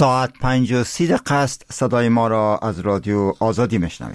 ساعت 5:30 است. صدای ما را از رادیو آزادی میشنوید.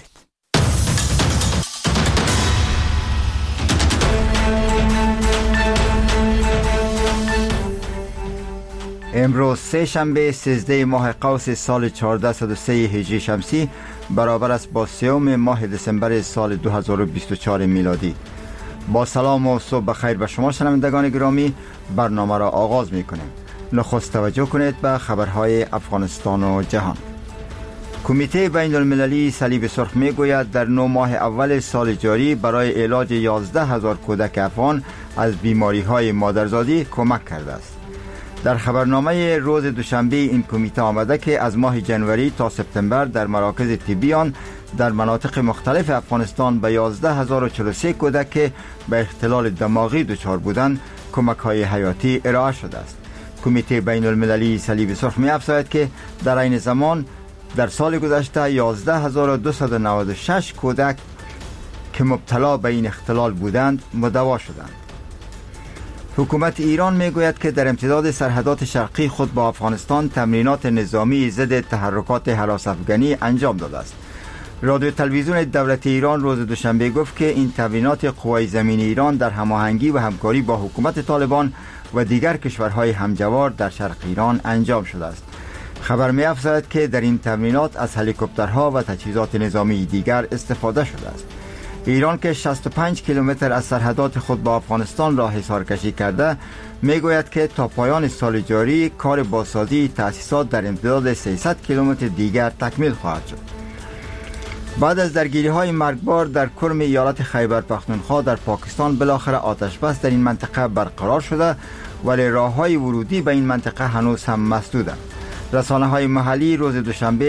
امروز سه شنبه 13 ماه قوس سال 1403 هجری شمسی برابر است با 3 ماه دسامبر سال 2024 میلادی. با سلام و صبح بخیر به شما شنوندگان گرامی، برنامه را آغاز می‌کنیم. نخست توجه کنید به خبرهای افغانستان و جهان. کمیته بین المللی صلیب سرخ میگوید در 9 ماه اول سال جاری برای علاج 11,000 کودک افغان از بیماری‌های مادرزادی کمک کرده است. در خبرنامه روز دوشنبه این کمیته آمده که از ماه جنوری تا سپتامبر در مراکز طبی آن در مناطق مختلف افغانستان به 11,043 کودک که به اختلال دماغی دچار بودند کمک‌های حیاتی ارائه شده است. کمیته بین المللی صلیب سرخ می افزاید که در این زمان در سال گذشته 11,296 کودک که مبتلا به این اختلال بودند مداوا شدند. حکومت ایران می گوید که در امتداد سرحدات شرقی خود با افغانستان تمرینات نظامی ضد تحرکات هراس افغانی انجام داده است. رادیو تلویزیون دولت ایران روز دوشنبه گفت که این تمرینات قوای زمین ایران در هماهنگی و همکاری با حکومت طالبان و دیگر کشورهای همجوار در شرق ایران انجام شده است. خبر می افزاید که در این تمرینات از هلیکوپترها و تجهیزات نظامی دیگر استفاده شده است. ایران که 65 کیلومتر از سرحدات خود با افغانستان را حصارکشی کرده، می گوید که تا پایان سال جاری کار بازسازی تأسیسات در امتداد 300 کیلومتر دیگر تکمیل خواهد شد. بعد از درگیری‌های مرگبار در کرم ایالت خیبر پختونخوا در پاکستان بالاخره آتش بس در این منطقه برقرار شده، ولی راه‌های ورودی به این منطقه هنوز هم مسدودند. رسانه‌های محلی روز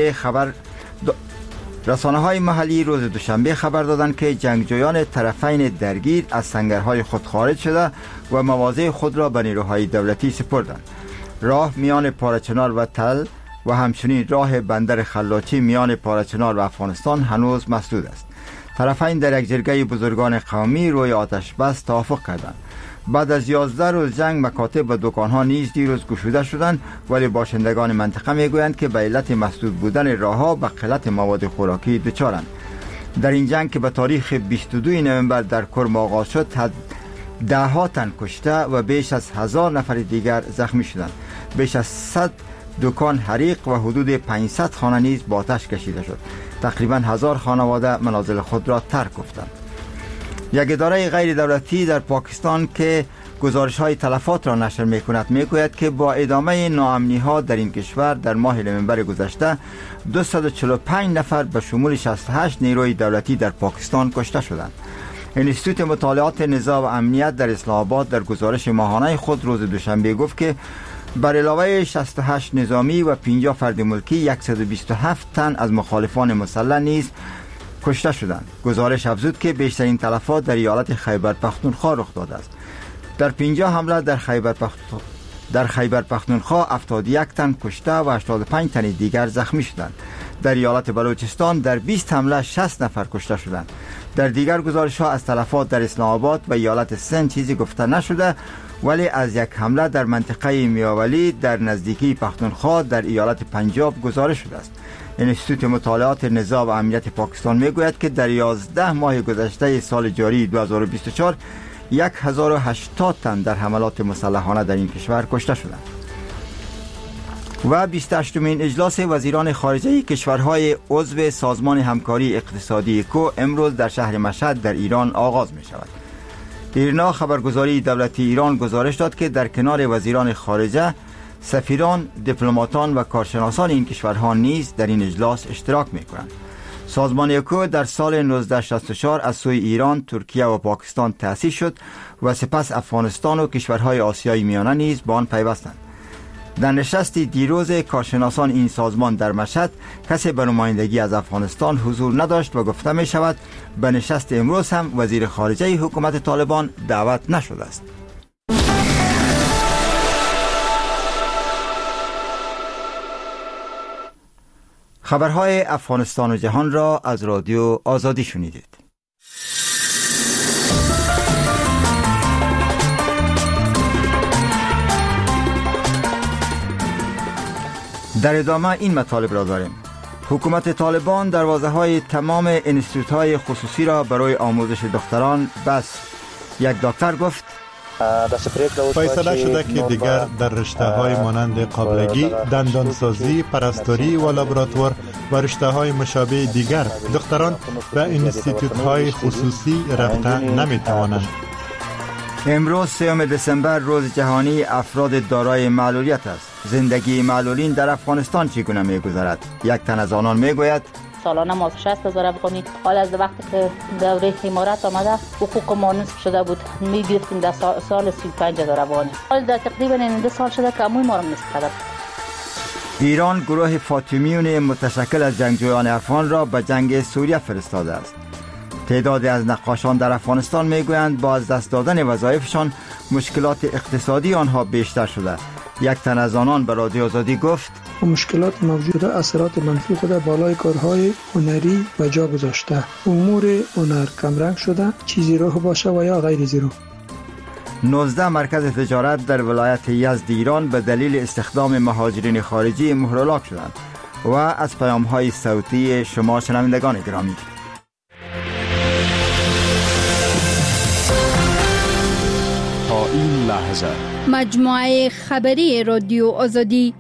دوشنبه خبر دادند که جنگجویان طرفین درگیر از سنگرهای خود خارج شده و مواضع خود را به نیروهای دولتی سپردند. راه میان پارچنار و تل و همچنین راه بندر خلاچی میان پارچنار و افغانستان هنوز مسدود است. طرفین در یک جرگه بزرگان قومی روی آتش بس توافق کردند. بعد از 11 روز جنگ مکاتب و دکانها نیز دیروز گشوده شدند، ولی باشندگان منطقه میگویند که به علت مسدود بودن راهها به قلت مواد خوراکی دچارند. در این جنگ که به تاریخ 22 نوامبر در کرم آغاز شد، ده‌ها تن کشته و بیش از 1000 نفر دیگر زخمی شدند. بیش از 100 دکان حریق و حدود 500 خانه نیز با آتش کشیده شد. تقریباً 1000 خانواده منازل خود را ترک گفتند. یک اداره غیر دولتی در پاکستان که گزارش‌های تلفات را نشر می‌کند می‌گوید که با ادامه ناامنی‌ها در این کشور در ماه نوامبر گذشته 245 نفر به شمول 68 نیروی دولتی در پاکستان کشته شدند. انستیتوت مطالعات نظام و امنیت در اسلام آباد در گزارش ماهانه خود روز دوشنبه گفت که بر علاوه 68 نظامی و 50 فرد ملکی 127 تن از مخالفان مسلح نیز کشته شدند. گزارش افزود که بیشترین تلفات در ایالت خیبر پختونخوا رخ داده است. در 50 حمله در خیبر پختونخوا 71 تن کشته و 85 تن دیگر زخمی شدند. در ایالت بلوچستان در 20 حمله 60 نفر کشته شدند. در دیگر گزارش‌ها از تلفات در اسلام آباد و ایالت سند چیزی گفته نشده، ولی از یک حمله در منطقه میاولی در نزدیکی پختونخوا در ایالت پنجاب گزارش شده است. انستیتوت مطالعات نظام و امنیت پاکستان میگوید که در 11 ماه گذشته سال جاری 2024 1080 تن در حملات مسلحانه در این کشور کشته شدند. و 28مین اجلاس وزیران خارجه کشورهای عضو سازمان همکاری اقتصادی کو امروز در شهر مشهد در ایران آغاز می شود. ایرنا خبرگزاری دولتی ایران گزارش داد که در کنار وزیران خارجه، سفیران، دیپلماتان و کارشناسان این کشورها نیز در این اجلاس اشتراک می کنند. سازمان اکو در سال 1964 از سوی ایران، ترکیه و پاکستان تأسیس شد و سپس افغانستان و کشورهای آسیای میانه نیز به آن پیوستند. در نشستی دیروز کارشناسان این سازمان در مشهد کسی به نمایندگی از افغانستان حضور نداشت و گفته می شود به نشست امروز هم وزیر خارجه حکومت طالبان دعوت نشده است. خبرهای افغانستان و جهان را از رادیو آزادی شنیدید. در ادامه این مطالب را داریم. حکومت طالبان دروازه‌های تمام انستیتوت‌های خصوصی را برای آموزش دختران بست. یک دکتر گفت فیصله شده که دیگر در رشته‌های مانند قابلگی، دندانسازی، پرستاری و لابراتوار و رشته‌های مشابه دیگر دختران به انستیتوت‌های خصوصی رفتن نمی‌توانند. امروز 3 دسامبر روز جهانی افراد دارای معلولیت است. زندگی معلولین در افغانستان چگونه می‌گذرد؟ یک تن از آنان می‌گوید سالانه ما 60,000 افغانی حال از وقتی که دوره امارات آمده حقوق ما نصف شده بود می‌گرفتیم در سال 35,000 افغانی. حال در تقریبا 2 سال شده که عموی ما را نصف کرده. ایران گروه فاطمیون متشکل از جنگجویان افغان را به جنگ سوریه فرستاده است. تعدادی از نقاشان در افغانستان میگویند با از دست دادن وظایفشان مشکلات اقتصادی آنها بیشتر شده. یک تن از آنان به رادیو آزادی گفت مشکلات موجوده اثرات منفی خود بالای کارهای هنری و جا گذاشته. امور هنر کمرنگ شده، چیزی روح باشه و یا غیر زیرو. 19 مرکز تجارت در ولایت یزد ایران به دلیل استخدام مهاجرین خارجی مهرلاک شدند و از پیام‌های صوتی شما شنوندگان گرامی. تا این لحظه مجموعه خبری رادیو آزادی.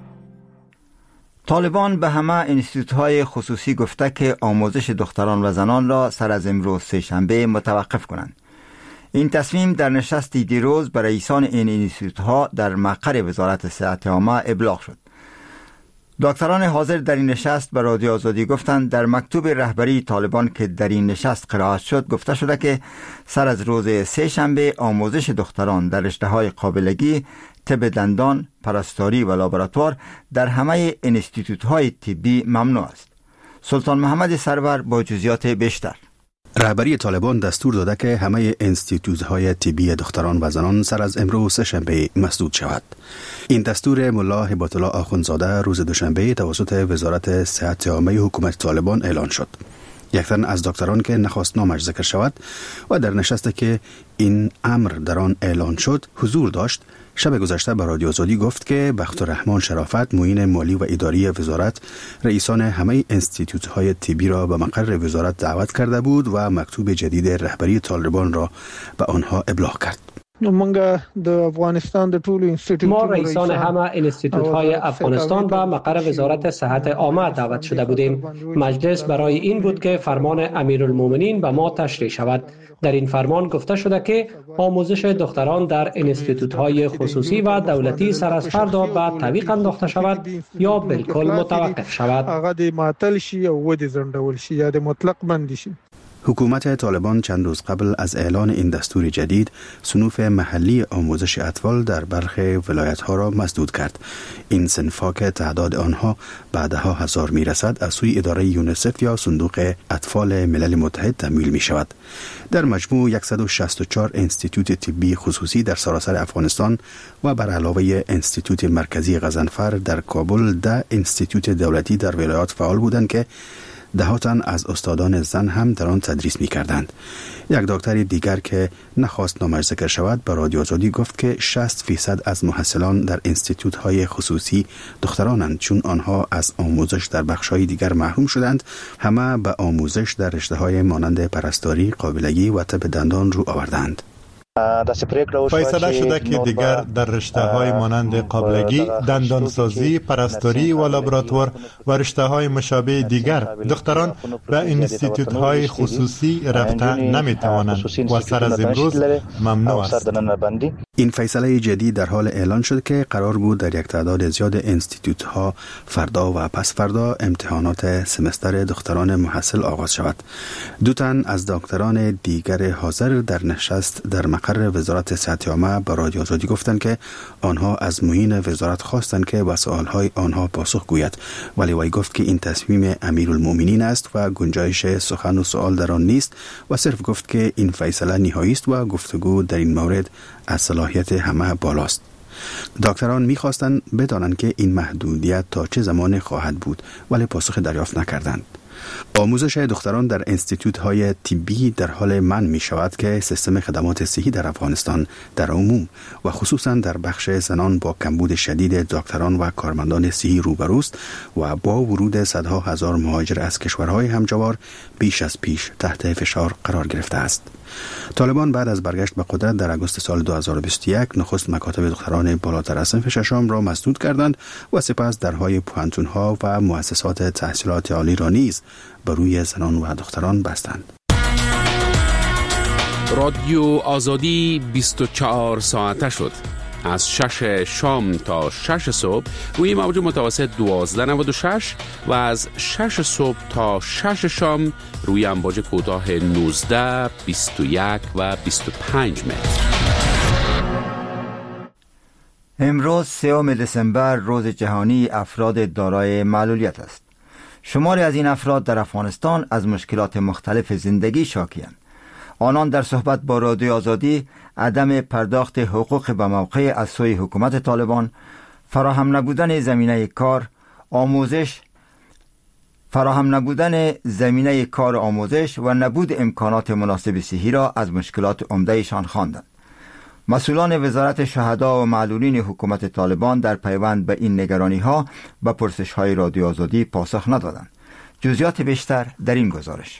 طالبان به همه انستیتوت‌های خصوصی گفته که آموزش دختران و زنان را سر از امروز سه‌شنبه متوقف کنند. این تصمیم در نشستی دیروز برای رئیسان این انستیتوت‌ها در مقر وزارت صحت عامه ابلاغ شد. دکتران حاضر در این نشست به رادیو آزادی گفتند در مکتوب رهبری طالبان که در این نشست قرائت شد گفته شده که سر از روز سه‌شنبه آموزش دختران در رشته‌های قابلگی، طب دندان، پرستاری و لابراتوار در همه انستیتوت‌های طبی ممنوع است. سلطان محمد سرور با جزئیات بیشتر. رهبری طالبان دستور داده که همه انستیتوت‌های طبی دختران و زنان سر از امروز سه‌شنبه مسدود شود. این دستور ملا هبات الله آخوندزاده روز دوشنبه توسط وزارت صحت عامه حکومت طالبان اعلان شد. یک تن از دکتران که نخواست نامش ذکر شود و در نشستی که این امر در آن اعلان شد حضور داشت، شب گذشته به رادیو آزادی گفت که بختالرحمن شرافت معین مالی و اداری وزارت رئیسان همه انستیتوت‌های طبی را به مقر وزارت دعوت کرده بود و مکتوب جدید رهبری طالبان را به آنها ابلاغ کرد. ما رئیسان همه انستیتوت‌های افغانستان به مقر وزارت صحت عامه دعوت شده بودیم. مجلس برای این بود که فرمان امیرالمومنین به ما تشریح شود. در این فرمان گفته شده که آموزش دختران در انستیتوت‌های خصوصی و دولتی سر از فردا به تعویق انداخته شود یا بالکل متوقف شود. حکومت طالبان چند روز قبل از اعلان این دستور جدید صنوف محلی آموزش اطفال در برخی ولایت‌ها را مسدود کرد. این صنف‌ها که تعداد آنها بعدها 1000 می‌رسد از سوی اداره یونیسف یا صندوق اطفال ملل متحد تمویل می‌شود. در مجموع 164 انستیتوت طبی خصوصی در سراسر افغانستان و بر علاوه انستیتوت مرکزی غضنفر در کابل 10 انستیتوت دولتی در ولایات فعال بودند که 10 تن از استادان زن هم در آن تدریس می کردند. یک دکتر دیگر که نخواست نامش ذکر شود به رادیو آزادی گفت که 60% از محصلان در انستیتوت‌های خصوصی دخترانند، چون آنها از آموزش در بخش‌های دیگر محروم شدند. همه به آموزش در رشته‌های مانند پرستاری، قابلگی و طب دندان رو آوردند. فیصله شده که دیگر در رشته‌های مانند قابلگی، دندانسازی، پرستاری و لابراتوار و رشته‌های مشابه دیگر دختران به انستیتوت‌های خصوصی رفتن نمی‌توانند و سر از امروز ممنوع است. این فیصله جدید در حال اعلان شد که قرار بود در یک تعداد زیاد انستیتوت‌ها فردا و پس فردا امتحانات سمستر دختران محصل آغاز شود. 2 تن از دکتران دیگر حاضر در نشست در مقر وزارت صحت عامه به رادیو آزادی گفتند که آنها از معین وزارت خواستند که به سوالهای آنها پاسخ گوید، ولی وی گفت که این تصمیم امیرالمومنین است و گنجایش سخن و سوال در آن نیست و صرف گفت که این فیصله نهایی است و گفتگو در این مورد از صلاحیت همه بالاست. دکتران می‌خواستند بدانند که این محدودیت تا چه زمان خواهد بود، ولی پاسخ دریافت نکردند. آموزش دختران در انستیتوت های طبی در حال منع می شود که سیستم خدمات صحی در افغانستان در عموم و خصوصا در بخش زنان با کمبود شدید دکتران و کارمندان صحی روبروست و با ورود صدها هزار مهاجر از کشورهای همجوار بیش از پیش تحت فشار قرار گرفته است. طالبان بعد از برگشت به قدرت در آگوست سال 2021 نخست مکاتب دختران بالاتر از صنف ششم را مسدود کردند و سپس درهای پوهنتون‌ها و مؤسسات تحصیلات عالی را نیز بر روی زنان و دختران بستند. رادیو آزادی 24 ساعته شد. از 6 شام تا 6 صبح روی موج متوسط 1296 و از 6 صبح تا 6 شام روی امواج کوتاه 19، 21 و 25 متر. امروز 3 دسامبر روز جهانی افراد دارای معلولیت است. شماری از این افراد در افغانستان از مشکلات مختلف زندگی شاکی‌اند. آنان در صحبت با رادیو آزادی عدم پرداخت حقوق به موقع از سوی حکومت طالبان، فراهم نبودن زمینه کار، آموزش و نبود امکانات مناسب صحی را از مشکلات عمده‌شان خواندند. مسئولان وزارت شهدا و معلولین حکومت طالبان در پیوند به این نگرانی‌ها به پرسش‌های رادیو آزادی پاسخ ندادند. جزئیات بیشتر در این گزارش.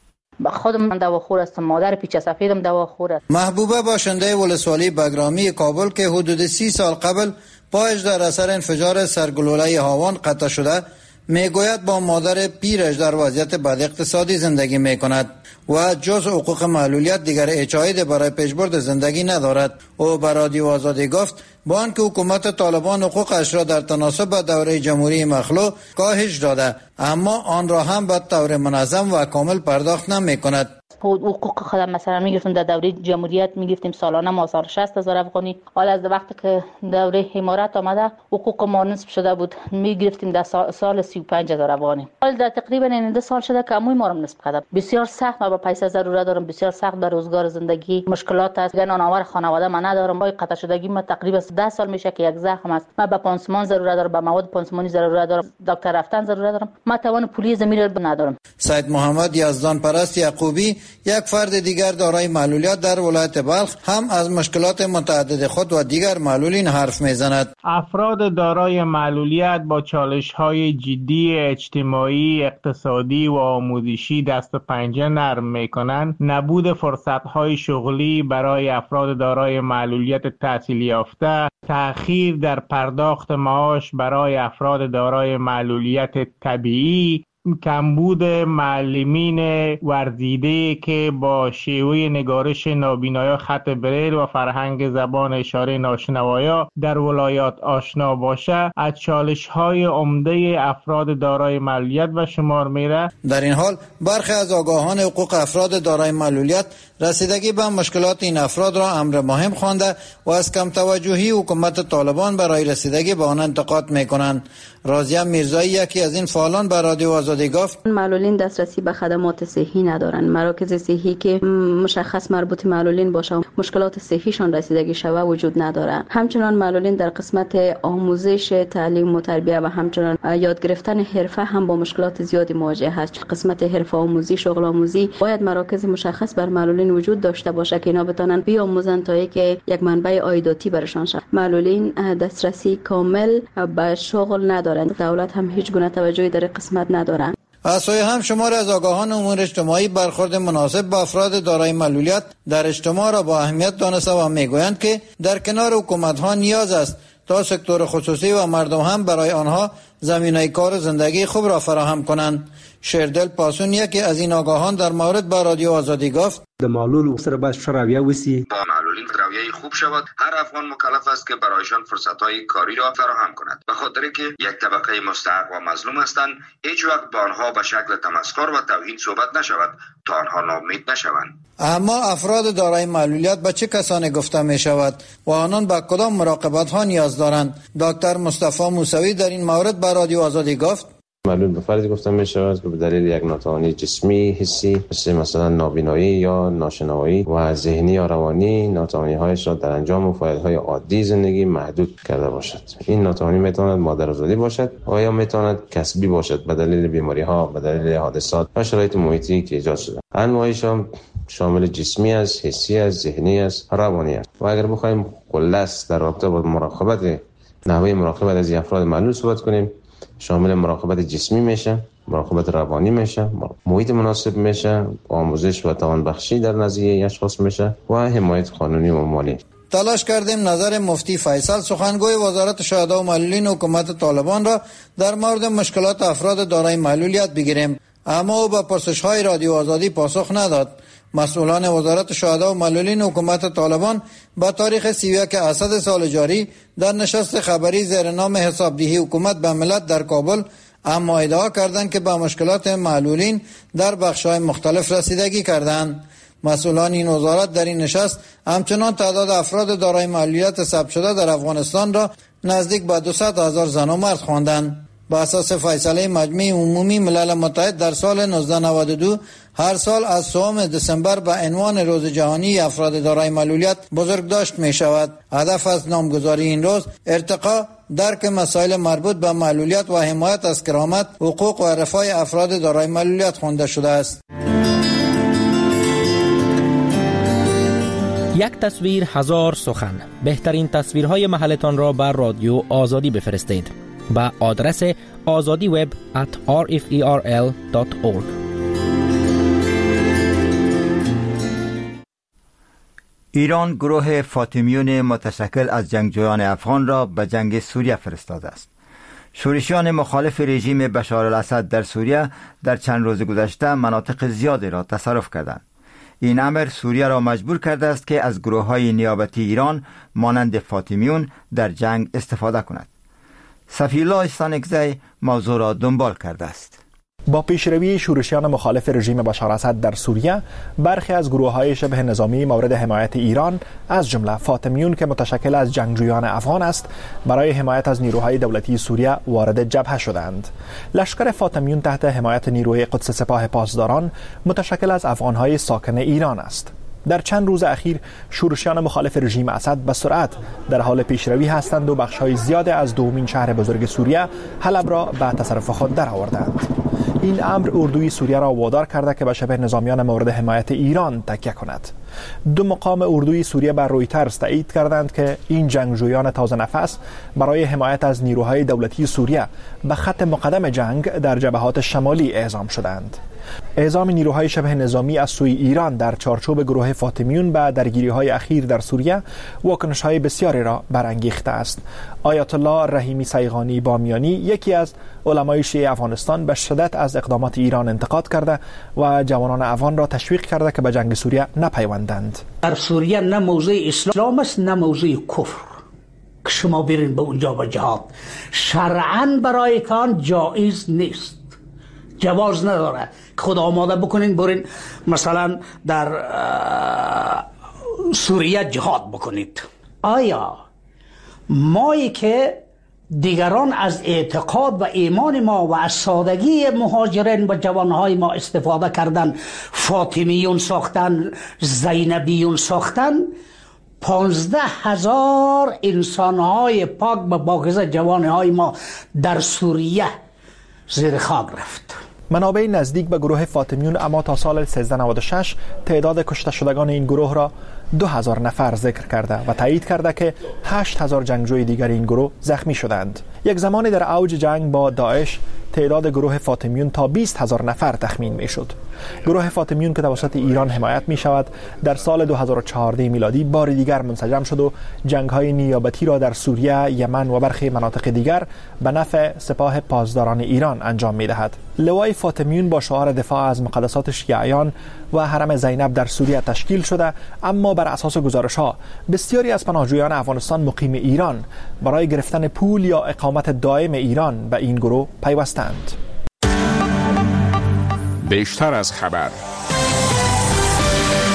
خودم دواخور هستم، مادر پیچ سفیدم دواخور است. محبوبه باشنده ولسوالی بگرامی کابل که حدود 30 سال قبل پایش در اثر انفجار سرگلوله هاوان قطع شده، میگوید با مادر پیرش در وضعیت بد اقتصادی زندگی میکند و جز حقوق معلولیت دیگر اچایید برای پیشبرد زندگی ندارد. او به رادیو آزادی گفت با آنکه حکومت طالبان حقوقش را در تناسب با دوره جمهوری مخلوع کاهش داده، اما آن را هم به طور منظم و کامل پرداخت نمیکند. حقوق خودم مثلا میگفتم در دوره جمهوریت میگفتیم سالانه ما 60,000 افغانی. حالا از وقتی که دوره امارات آمده حقوق ما نصف شده بود، میگرفتیم در سال 35,000 افغانی. حالا در تقریبا 2 سال شده که عموی ما رو نصف کرده. بسیار سخت، ما با پیسه ضرورت دارم، بسیار سخت به روزگار زندگی مشکلات است. نانآور خانواده من ندارم، با قطع شدگی ما تقریبا 10 سال میشه که یک زخم است. من به پانسمان ضرورت دارم، به مواد پانسمانی ضرورت دارم، دکتر رفتن ضرورت دارم. من توان پولی زمین رو ندارم. سید محمد یزدان پرست یعقوبی، یک فرد دیگر دارای معلولیت در ولایت بلخ، هم از مشکلات متعدد خود و دیگر معلولین حرف میزند. افراد دارای معلولیت با چالش‌های جدی اجتماعی، اقتصادی و آموزشی دست و پنجه نرم می‌کنند. نبود فرصت‌های شغلی برای افراد دارای معلولیت تحصیل یافته، تأخیر در پرداخت معاش برای افراد دارای معلولیت طبیعی، کمبود معلمین ورزیده که با شیوه نگارش نابینایا، خط بریل و فرهنگ زبان اشاره ناشنوایا در ولایات آشنا باشه از چالش‌های عمده افراد دارای معلولیت و شمار میره. در این حال برخی از آگاهان حقوق افراد دارای معلولیت رسیدگی به مشکلات این افراد را امر مهم خوانده و از کم توجهی حکومت طالبان برای رسیدگی به آن انتقاد میکنند. راضیه میرزایی، یکی از این فعالان، به رادیو آزادی گفت معلولین دسترسی به خدمات صحی ندارند. مراکز صحی که مشخص مربوط معلولین باشه مشکلات صحیشان رسیدگی شوه وجود نداره. همچنان معلولین در قسمت آموزش، تعلیم و تربیت و همچنان یاد گرفتن حرفه هم با مشکلات زیادی مواجه هست. قسمت حرفه آموزی، شغل آموزی باید مراکز مشخص بر معلولین وجود داشته باشه که اینا بتونن بیاموزن تا اینکه یک منبع عایداتی برشان شه. معلولین دسترسی کامل به شغل ندارند. دولت هم هیچ گونه توجهی در قسمت ندارند. از سوی هم شمار از آگاهان امور اجتماعی برخورد مناسب با افراد دارای معلولیت در اجتماع را با اهمیت دانسته و میگویند که در کنار حکومت‌ها نیاز است تا سکتور خصوصی و مردم هم برای آنها زمینه کار و زندگی خوب را فراهم کنند. شیردل پاسون، یکی از این آگاهان، در مورد با رادیو آزادی گفت د معلول سره باید رویه وسی، با معلولین رویه خوب شود. هر افغان مکلف است که برایشان فرصت‌های کاری را فراهم کند، به خاطر که یک طبقه مستحق و مظلوم هستند. هیچ وقت با آنها به شکل تمسخر و توهین صحبت نشود تا آنها ناامید نشوند. اما افراد دارای معلولیت به چه کسانی گفته می شود و آنان به کدام مراقبت ها نیاز دارند؟ دکتر مصطفی موسوی در این مورد به رادیو آزادی گفت معلول به فردی گفته می شود که به دلیل یک ناتوانی جسمی، حسی، مثلا نابینایی یا ناشنوایی و ذهنی یا روانی، ناتوانی هایش را در انجام فعال‌های عادی زندگی محدود کرده باشد. این ناتوانی می تواند مادرزادی باشد و یا می تواند کسبی باشد به دلیل بیماری ها، به دلیل حادثات و شرایط محیطی که ایجاد شده. انواعش شامل جسمی است، حسی است، ذهنی است، روانی است. و اگر بخوایم خلاص در رابطه با مراقبت، نحوه مراقبت از افراد معلول صحبت کنیم، شامل مراقبت جسمی میشه، مراقبت روانی میشه، محیط مناسب میشه، آموزش و توانبخشی در نزد اشخاص میشه و حمایت قانونی و مالی. تلاش کردیم نظر مفتی فیصل سخنگوی وزارت شهدا و معلولین حکومت طالبان را در مورد مشکلات افراد دارای معلولیت بگیریم، اما او به پرسش‌های رادیو آزادی پاسخ نداد. مسئولان وزارت شهدا و معلولین حکومت طالبان با تاریخ 31 اسد سال جاری در نشست خبری زیر نام حسابدهی حکومت به ملت در کابل اما ادعا کردند که به مشکلات معلولین در بخش‌های مختلف رسیدگی کردند. مسئولان این وزارت در این نشست همچنان تعداد افراد دارای معلولیت ثبت شده در افغانستان را نزدیک به 200,000 زن و مرد خواندند. با اساس فیصله مجمع عمومی ملل متحد در سال 1992 هر سال از 3 دسامبر به عنوان روز جهانی افراد دارای معلولیت بزرگداشت می شود. هدف از نامگذاری این روز ارتقا درک مسائل مربوط به معلولیت و حمایت از کرامت، حقوق و رفاه افراد دارای معلولیت خوانده شده است. یک تصویر هزار سخن. بهترین تصویرهای محلتان را بر رادیو آزادی بفرستید با آدرس azadiweb@rferl.org. ایران گروه فاطمیون متشکل از جنگجویان افغان را به جنگ سوریه فرستاده است. شورشیان مخالف رژیم بشار الاسد در سوریه در چند روز گذشته مناطق زیادی را تصرف کردند. این امر سوریه را مجبور کرده است که از گروه‌های نیابتی ایران مانند فاطمیون در جنگ استفاده کند. صفی‌الله استانکزی موضوع را دنبال کرده است. با پیشروی شورشیان مخالف رژیم بشار اسد در سوریه، برخی از گروه‌های شبه نظامی مورد حمایت ایران از جمله فاطمیون که متشکل از جنگجویان افغان است، برای حمایت از نیروهای دولتی سوریه وارد جبهه شدند. لشکر فاطمیون تحت حمایت نیروی قدس سپاه پاسداران متشکل از افغان‌های ساکن ایران است. در چند روز اخیر شورشیان مخالف رژیم اسد به سرعت در حال پیشروی هستند و بخش‌های زیاد از دومین شهر بزرگ سوریه، حلب را به تصرف خود درآوردند. این امر اردوی سوریه را وادار کرده که به شبه نظامیان مورد حمایت ایران تکیه کند. دو مقام اردوی سوریه بر رویترز تایید کردند که این جنگجویان تازه نفس برای حمایت از نیروهای دولتی سوریه به خط مقدم جنگ در جبهات شمالی اعزام شدند. اعزام نیروهای شبه نظامی از سوی ایران در چارچوب گروه فاطمیون به درگیری‌های اخیر در سوریه واکنش‌های بسیاری را برانگیخته است. آیت الله رحیمی سیغانی بامیانی، یکی از علمای شیعه افغانستان، به شدت از اقدامات ایران انتقاد کرده و جوانان افغان را تشویق کرده که به جنگ سوریه نپیوندند. در سوریه نه موضع اسلام است نه موضع کفر که شما برین به اونجا به جهاد. شرعاً برای کان جایز نیست، جواز نداره که خود آماده بکنین برین مثلا در سوریه جهاد بکنید. آیا مایی که دیگران از اعتقاد و ایمان ما و از سادگی مهاجرین و جوانهای ما استفاده کردن، فاطمیون ساختن، زینبیون ساختن، 15,000 انسانهای پاک و پاکیزه جوانهای ما در سوریه زیر خاک رفت. منابع نزدیک به گروه فاطمیون اما تا سال 1396 تعداد کشته شدگان این گروه را 2000 نفر ذکر کرده و تایید کرده که 8000 جنگجوی دیگر این گروه زخمی شدند. یک زمانی در اوج جنگ با داعش تعداد گروه فاطمیون تا 20,000 نفر تخمین می شد. گروه فاطمیون که توسط ایران حمایت می شود در سال 2014 میلادی بار دیگر منسجم شد و جنگ‌های نیابتی را در سوریه، یمن و برخی مناطق دیگر به نفع سپاه پاسداران ایران انجام می دهد. لوای فاطمیون با شعار دفاع از مقدسات شیعیان و حرم زینب در سوریه تشکیل شده، اما بر اساس گزارش‌ها بسیاری از پناهجویان افغانستان مقیم ایران برای گرفتن پول یا اقامت دائم ایران به این گروه پیوستند. بیشتر از خبر.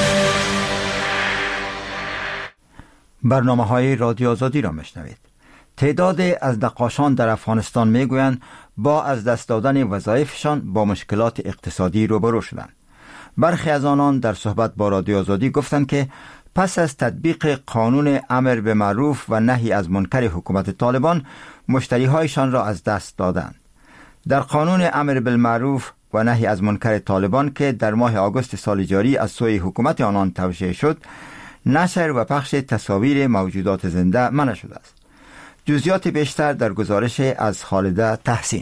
برنامه‌های رادیو آزادی را میشنوید. تعداد از نقاشان در افغانستان میگویند با از دست دادن وظایفشان با مشکلات اقتصادی روبرو شدند. برخی از آنان در صحبت با رادیو آزادی گفتند که پس از تطبیق قانون امر به معروف و نهی از منکر حکومت طالبان مشتریهایشان را از دست دادند. در قانون امر بالمعروف و نهی از منکر طالبان که در ماه آگوست سال جاری از سوی حکومت آنان توشیح شد، نشر و پخش تصاویر موجودات زنده منع شده است. جزئیات بیشتر در گزارش از خالده تحسین.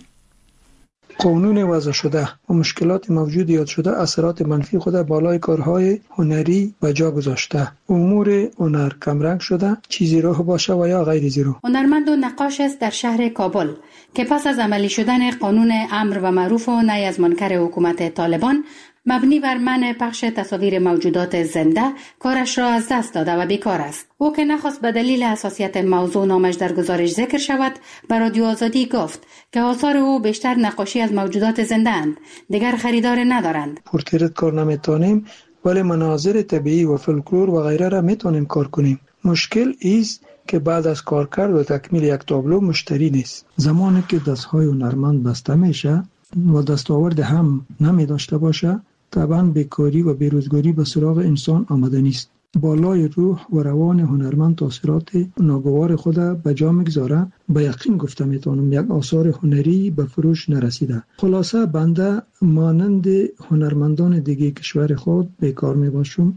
قانون وضع شده و مشکلات موجود یاد شده اثرات منفی خود بالای کارهای هنری و جا گذاشته. امور هنر کمرنگ شده، چیزی راه باشه و یا غیر زیرو. هنرمند و نقاش است در شهر کابل که پس از عملی شدن قانون امر و معروف و نهی از منکر حکومت طالبان مبنی بر منع پخش تصاویر موجودات زنده کارش را از دست داده و بیکار است. او که نخواست به دلیل حساسیت موضوع نامش در گزارش ذکر شود، به رادیو آزادی گفت که آثار او بیشتر نقاشی از موجودات زنده اند، دیگر خریدار ندارند. پورتریت کار نمیتونیم، ولی مناظر طبیعی و فولکلور و غیره را میتونیم کار کنیم. مشکل ایست که بعد از کار کرد و تکمیل یک تابلو مشتری نیست. زمانی که دستهای هنرمند بسته میشه و دستاورد هم نمی داشته باشه، طبعا بیکاری و بیروزگاری به سراغ انسان آمده نیست. بالای روح و روان هنرمند تاثیرات ناگوار خود به جا میگذاره. به یقین گفته میتونم یک آثار هنری به فروش نرسیده. خلاصه بنده مانند هنرمندان دیگه کشور خود بیکار میباشم.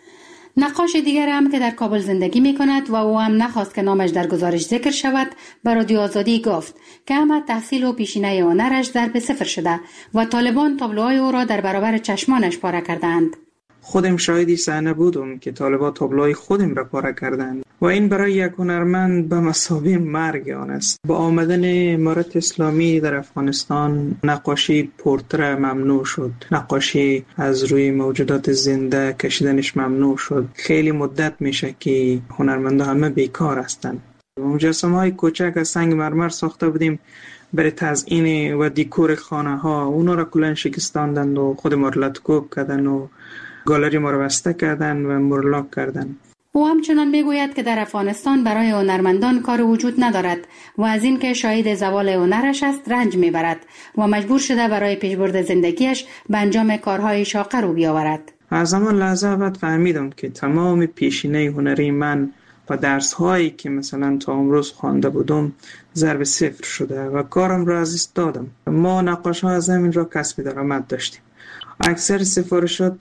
نقاش دیگر هم که در کابل زندگی می کند و او هم نخواست که نامش در گزارش ذکر شود، به رادیو آزادی گفت که اما تحصیل و پیشینه هنرش ضرب صفر شده و طالبان تابلوهای او را در برابر چشمانش پاره کردند. خودم شاهدی صحنه بودم که طالبان تابلوهای خودم را پاره کردند و این برای یک هنرمند به مثابه مرگ آن است. با آمدن امارت اسلامی در افغانستان نقاشی پورتره ممنوع شد، نقاشی از روی موجودات زنده کشیدنش ممنوع شد. خیلی مدت میشه که هنرمندان همه بیکار هستند. مجسمه‌های کوچک از سنگ مرمر ساخته بودیم برای تزیین و دیکور خانه ها، اونا را کلن شکستاندند و خود ما را لطکوب کردن و گالری ما را بسته کردن و مرلاک کردن. او همچنان میگوید که در افغانستان برای هنرمندان کار وجود ندارد و از این که شاهد زوال هنرش است رنج میبرد و مجبور شده برای پیشبرد زندگیش به انجام کارهای شاقه رو بیاورد. از همان لحظه بعد فهمیدم که تمام پیشینه هنری من و درس‌هایی که مثلا تا امروز خوانده بودم ضرب صفر شده و کارم را از دست دادم. ما نقاش‌ها از همین را کسب درآمد داشتیم. اکثر سفارشات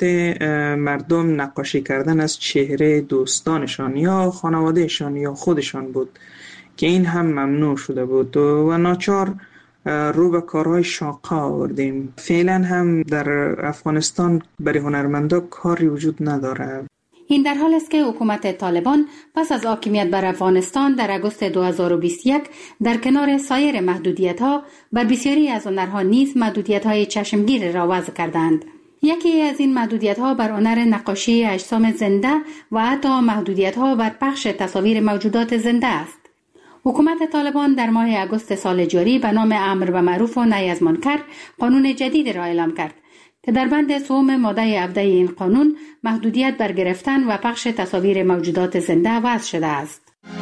مردم نقاشی کردن از چهره دوستانشان یا خانوادهشان یا خودشان بود که این هم ممنوع شده بود و ناچار رو به کارهای شاقه آوردیم. فعلا هم در افغانستان برای هنرمندا کاری وجود نداره. این در حال است که حکومت طالبان پس از حاکمیت بر افغانستان در اگوست 2021 در کنار سایر محدودیت‌ها بر بسیاری از هنرها نیز محدودیت‌های چشمگیر را وضع کردند. یکی از این محدودیت‌ها بر هنر نقاشی اجسام زنده و حتی محدودیت‌ها بر پخش تصاویر موجودات زنده است. حکومت طالبان در ماه اگوست سال جاری به نام امر به معروف و نهی از منکر قانون جدید را اعلام کرد که در بند سوم ماده 17 این قانون محدودیت بر گرفتن و پخش تصاویر موجودات زنده وضع شده است.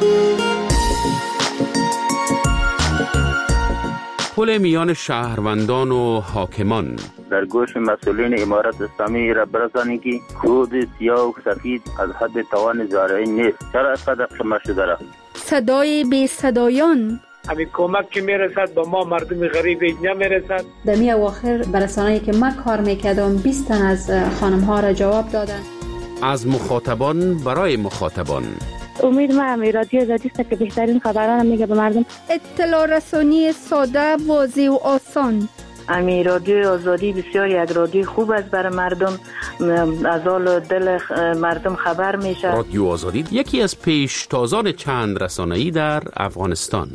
پل میان شهروندان و حاکمان در گوش مسئولین امارت اسلامی را برسانید که کود سیاه و سفید از حد توان زارعی نیست. چرا اینقدر شما شده را؟ صدای بی صدایان همین کمک که میرسد با ما مردم غریب نمیرسد. در می اواخر برسانه‌ای که من کار میکردم 20 تن از خانم ها را جواب دادن. از مخاطبان برای مخاطبان. امید ما رادیو آزادی است که بهترین خبران میگه به مردم. اطلاع رسانی ساده، واضح و آسان. رادیو آزادی بسیار یک رادیو خوب است برای مردم، از حال دل مردم خبر میشه. رادیو آزادی یکی از پیشتازان چند رسانه‌ای در افغانستان.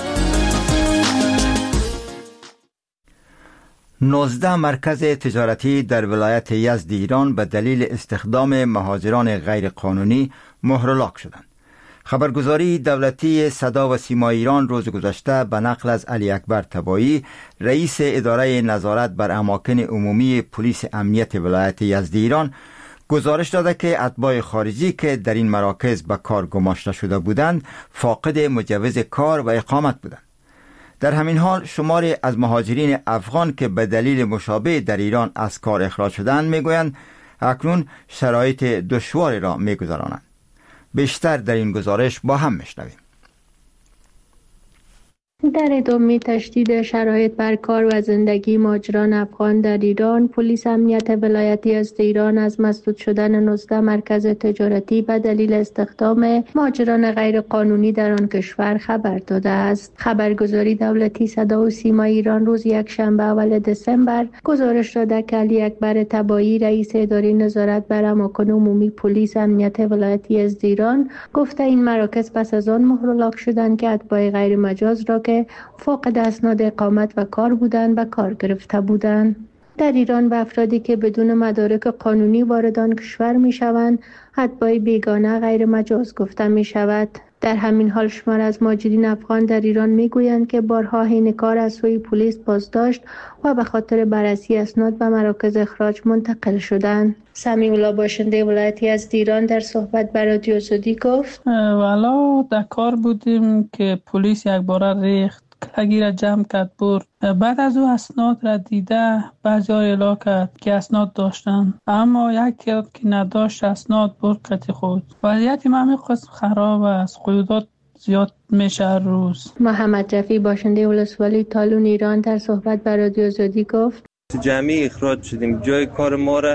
19 مرکز تجارتی در ولایت یزد ایران به دلیل استخدام مهاجران غیر قانونی مهرلاک شدند. خبرگزاری دولتی صدا و سیما ایران روز گذشته به نقل از علی اکبر تبایی، رئیس اداره نظارت بر اماکن عمومی پلیس امنیت ولایت یزد ایران، گزارش داده که اتباع خارجی که در این مراکز به کار گماشته شده بودند فاقد مجوز کار و اقامت بودند. در همین حال شماری از مهاجرین افغان که به دلیل مشابه در ایران از کار اخراج شدند میگویند اکنون شرایط دشواری را میگذرانند. بیشتر در این گزارش با هم میشنویم. در ادامه تشدید شرایط بر کار و زندگی مهاجران افغان در ایران، پلیس امنیت ولایت یزد ایران از مسدود شدن 19 مرکز تجارتی به دلیل استخدام مهاجران غیر قانونی در آن کشور خبر داده است. خبرگزاری دولتی صدا و سیما ایران روز یکشنبه اول دسامبر گزارش داده که علی اکبر تبایی رئیس اداره نظارت بر اماکن عمومی پلیس امنیت ولایت یزد ایران گفته این مراکز پس از آن مهر شدند که اتباع غیر مجاز را که فاقد اسناد اقامت و کار بودند به کار گرفته بودند. در ایران به افرادی که بدون مدارک قانونی وارد آن کشور می شوند اتباع بیگانه غیر مجاز گفته می شود. در همین حال شمار از مهاجرین افغان در ایران می گویند که بارها حین کار از سوی پلیس بازداشت و به خاطر بررسی اسناد به مراکز اخراج منتقل شدند. سمیع الله باشنده ولایت یزد ایران در صحبت با رادیو آزادی گفت والا در کار بودیم که پلیس یک بار ریخت کلگی را جمع کرد برد. بعد از او اسناد را دیده بعضی ها اعلام کرد که اسناد داشتن، اما یکی که نداشت اسناد برد قطع خود. وضعیت همین قسم خراب است. قیودات زیاد میشه روز. محمد رفی باشنده ولسوالی تالون ایران در صحبت با رادیو آزادی گفت جمعی اخراج شدیم، جای کار ما را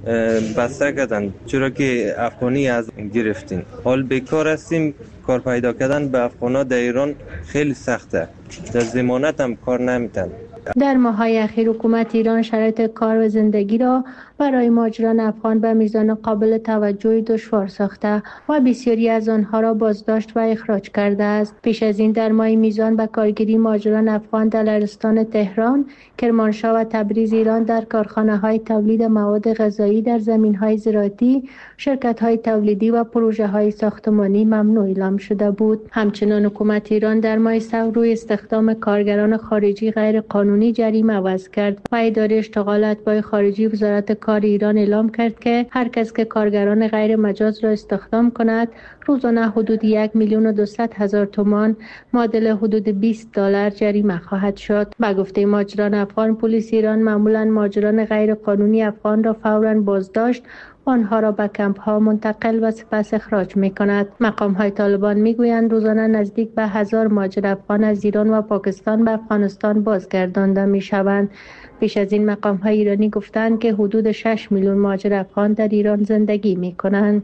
بسته کردن چرا که افغانی از گرفتیم. حال بیکار هستیم. کار پیدا کردن به افغانا در ایران خیلی سخته. در ضمانت هم کار نمیتن. در ماه‌های اخیر حکومت ایران شرایط کار و زندگی را برای مهاجران افغان به میزان قابل توجهی دشوار ساخته و بسیاری از آنها را بازداشت و اخراج کرده است. پیش از این در ماه میزان به کارگیری مهاجران افغان در لرستان تهران، کرمانشاه و تبریز ایران در کارخانه‌های تولید مواد غذایی در زمین‌های زراعتی، شرکت‌های تولیدی و پروژه‌های ساختمانی ممنوع اعلام شده بود. همچنین حکومت ایران در ماه سال روی استخدام کارگران خارجی غیر قانونی جریمه وضع کرد و اداره اشتغال اتباع خارجی وزارت کار ایران اعلام کرد که هر کس که کارگران غیر مجاز را استخدام کند روزانه حدود 1,200,000 تومان معادل حدود $20 جریمه خواهد شد. به گفته مهاجران افغان، پلیس ایران معمولا مهاجران غیر قانونی افغان را فوراً بازداشت و آنها را به کمپ ها منتقل و سپس اخراج می کند. مقام های طالبان می گویند روزانه نزدیک به 1000 مهاجر افغان از ایران و پاکستان به افغانستان بازگردانده می شوند. پیش از این مقام های ایرانی گفتند که حدود 6 میلیون مهاجر افغان در ایران زندگی می کنند.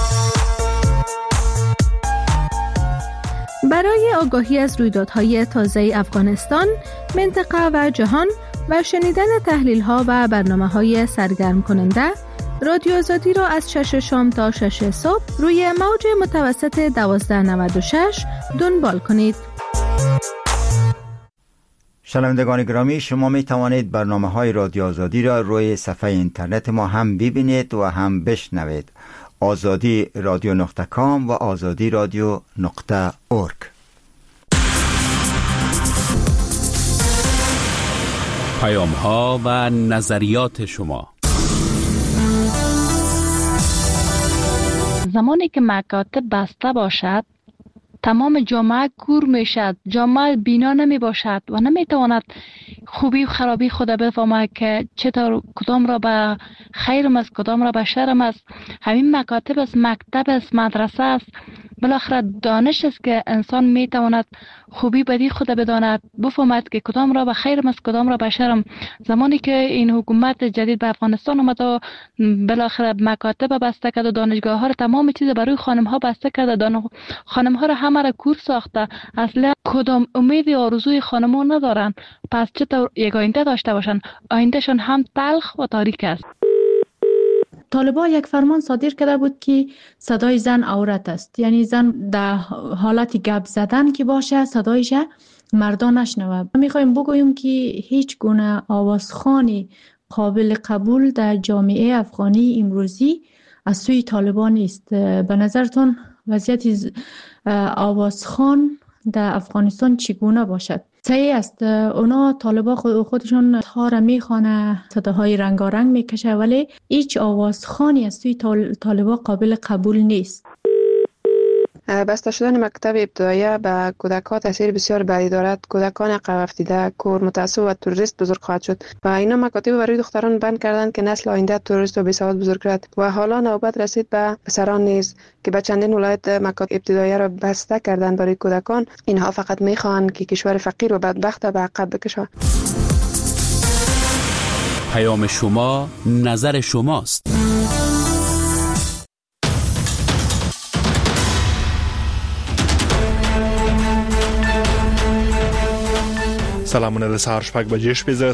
برای آگاهی از رویدادهای تازه افغانستان، منطقه و جهان و شنیدن تحلیل‌ها و برنامه‌های سرگرم کننده، رادیو آزادی را از 6 شام تا 6 صبح روی موج متوسط 1296 دنبال کنید. شنوندگان گرامی، شما می توانید برنامه‌های رادیو آزادی را روی صفحه اینترنت ما هم ببینید و هم بشنوید. azadi.radio.com و azadi.radio.org. پیام‌ها و نظریات شما. زمانی که مکاتب بسته باشد تمام جامعه کور می شد، جامعه بینا نمی باشد و نمی تواند خوبی و خرابی خود بفهمد که چطور کدام را به خیرم است کدام را به شرم است. همین مکاتب است، مکتب است، مدرسه است، بالاخره دانش است که انسان می تواند خوبی بدی خود بداند، بفهمد که کدام را به خیرم است کدام را به شرم. زمانی که این حکومت جدید به افغانستان آمد و بالاخره مکاتب بسته کرد و دانشگاه ها را تمام چیز برای خانم ها بسته کرد، خانم ها را همه را کور ساخته، اصلا کدام امید آرزوی خانم ها ندارن، پس چطور یک آینده داشته باشن؟ آیندهشان هم تلخ و تاریک است. طالبان یک فرمان صادر کرده بود که صدای زن عورت است، یعنی زن در حالت گپ زدن که باشه صدایش مردان نشنوه. میخوایم بگوییم که هیچ گونه آوازخوانی قابل قبول در جامعه افغانی امروزی از سوی طالبان نیست. به نظرتون وضعیت آوازخوان در افغانستان چگونه باشد؟ صحیح است. اونا طالبا خودشون ها را میخوانه، صداهای رنگارنگ میکشه، ولی هیچ آوازخوانی از توی طالبا قابل قبول نیست. بسته شدن مکتب ابتدایی به کودکان تاثیر بسیار بدی دارد. کودکان عقب افتاده، کور، متعصب و تروریست بزرگ خواهد شد و اینا مکاتب برای دختران بند کردند که نسل آینده تروریست و بی‌سواد بزرگ کرد و حالا نوبت رسید به پسران نیز که به چندین ولایت مکاتب ابتدایی را بسته کردند برای کودکان. اینها فقط میخواهند که کشور فقیر و بدبخت به عقب بکشند. پیام شما، نظر شماست. سلامونه د سهار شپږ بجې شپې